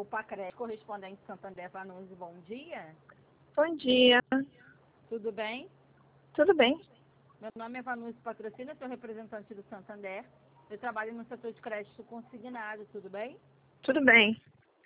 Pacred, correspondente Santander Vanucci, bom dia. Bom dia. Tudo bem? Tudo bem? Meu nome é Vanucci Patrocínio, sou representante do Santander. Eu trabalho no setor de crédito consignado, tudo bem? Tudo bem.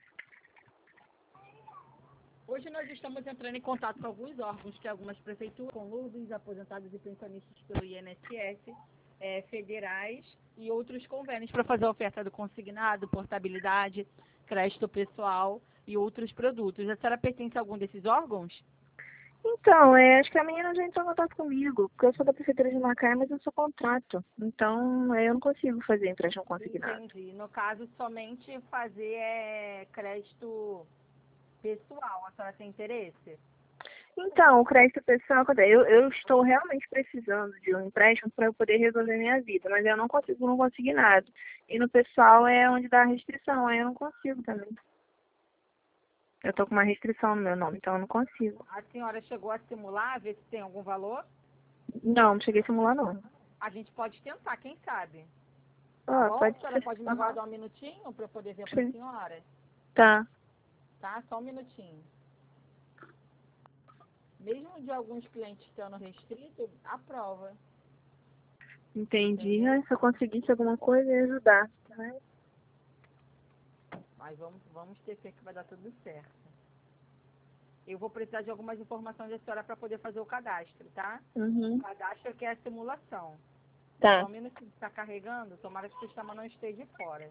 Hoje nós estamos entrando em contato com alguns órgãos, que algumas prefeituras, conludos, aposentados e pensionistas pelo INSS, federais e outros convênios para fazer a oferta do consignado, portabilidade, crédito pessoal e outros produtos. A senhora pertence a algum desses órgãos? Então, acho que a menina já entrou em contato comigo, porque eu sou da Prefeitura de Macaé, mas eu sou contrato. Então, eu não consigo fazer empréstimo consignado. Entendi. No caso, somente fazer crédito pessoal. A senhora tem interesse? Então, o crédito pessoal, eu estou realmente precisando de um empréstimo para eu poder resolver minha vida, mas eu não consigo no consignado. E no pessoal é onde dá a restrição, aí eu não consigo também. Eu tô com uma restrição no meu nome, então eu não consigo. A senhora chegou a simular, ver se tem algum valor? Não cheguei a simular, não. A gente pode tentar, quem sabe? Tá Ah, bom? A pode senhora ser. pode me aguardar um minutinho para eu poder ver para a Sim. senhora? Tá. Tá? Só um minutinho. Mesmo de alguns clientes estando restrito, aprova. Entendi. Entendeu? Se eu conseguisse alguma coisa, ia ajudar. Né? Mas vamos ter fé que vai dar tudo certo. Eu vou precisar de algumas informações da senhora para poder fazer o cadastro, tá? O Uhum. cadastro que é a simulação. Só Tá. um minutinho, está carregando? Tomara que o sistema não esteja fora.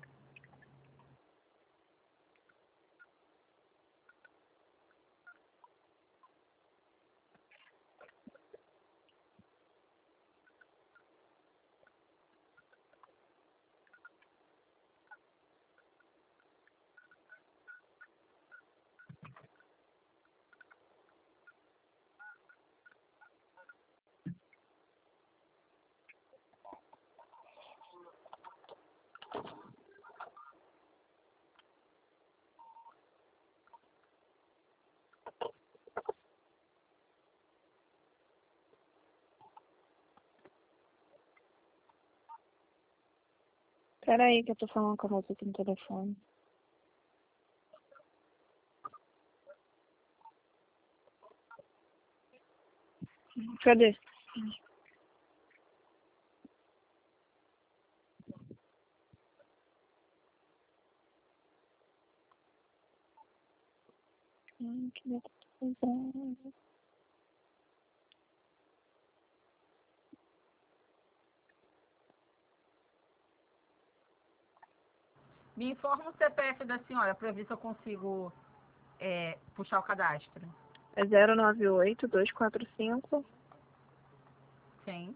Peraí que eu tô falando com a moça aqui no telefone. Cadê? Que coisa. Me informa o CPF da senhora para ver se eu consigo puxar o cadastro. É 098-245-44739. Sim.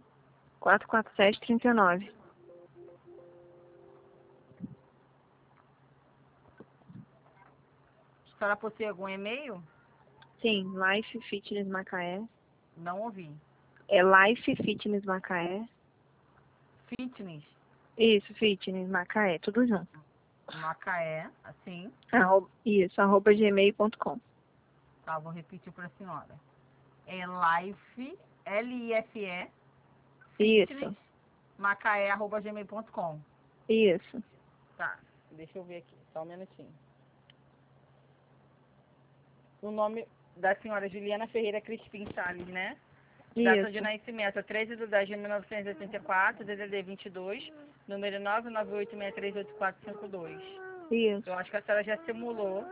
A senhora possui algum e-mail? Sim, Life Fitness Macaé. Não ouvi. É Life Fitness Macaé. Fitness. Isso, Fitness Macaé, tudo junto. Macaé, assim. @gmail.com. Tá, vou repetir para a senhora. É Life, L-I-F-E, Isso, Fitness, macaé@gmail.com. isso. Tá, deixa eu ver aqui, só um minutinho. O nome da senhora Juliana Ferreira Crispim Salles, né? Data de Isso, nascimento, 13/10/1984, DDD 22, número 998638452. isso. Eu acho que a senhora já simulou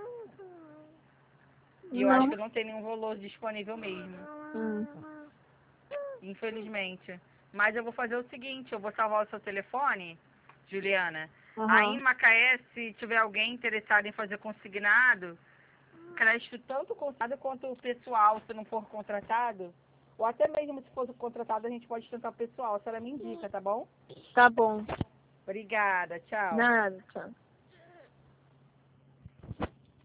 e eu acho Não. que não tem nenhum valor disponível mesmo, Hum. infelizmente. Mas eu vou fazer o seguinte, eu vou salvar o seu telefone, Juliana. Aí Aham. em Macaé, se tiver alguém interessado em fazer consignado, crédito tanto consignado quanto o pessoal, se não for contratado, ou até mesmo se for contratado, a gente pode tentar o pessoal. A senhora me indica, tá bom? Tá bom. Obrigada, tchau. Nada, tchau.